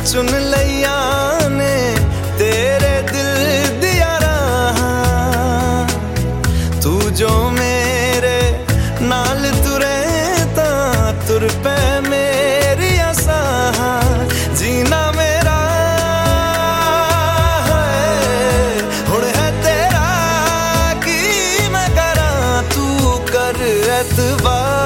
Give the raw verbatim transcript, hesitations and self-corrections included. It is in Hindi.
चुन लिया ने तेरे दिल दिया रहा, तू जो मेरे नाल तुरे ता तुर पे मेरी आसा, जीना मेरा है हुण है तेरा की मैं करा, तू कर एतबार